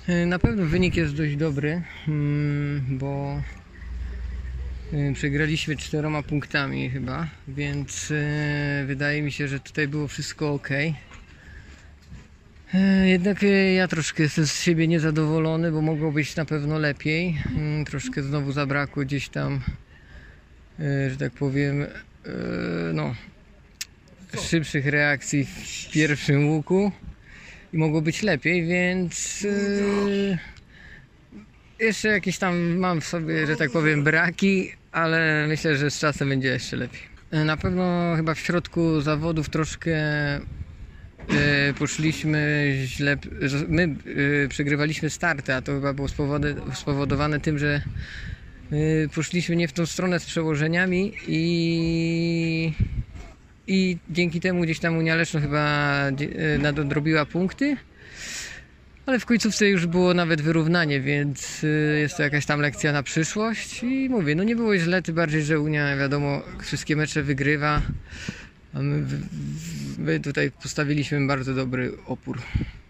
Na pewno wynik jest dość dobry, bo przegraliśmy 4 punktami chyba, więc wydaje mi się, że tutaj było wszystko ok. Jednak ja troszkę jestem z siebie niezadowolony, bo mogło być na pewno lepiej. Troszkę znowu zabrakło gdzieś tam, że tak powiem, no, szybszych reakcji w pierwszym łuku i mogło być lepiej, więc jeszcze jakieś tam mam w sobie, że tak powiem, braki, ale myślę, że z czasem będzie jeszcze lepiej. Na pewno chyba w środku zawodów troszkę poszliśmy źle, my przegrywaliśmy starty, a to chyba było spowodowane tym, że poszliśmy nie w tą stronę z przełożeniami i dzięki temu gdzieś tam Unia Leszno chyba nadodrobiła punkty, ale w końcówce już było nawet wyrównanie, więc jest to jakaś tam lekcja na przyszłość i mówię, no nie było źle, tym bardziej, że Unia, wiadomo, wszystkie mecze wygrywa, a my tutaj postawiliśmy bardzo dobry opór.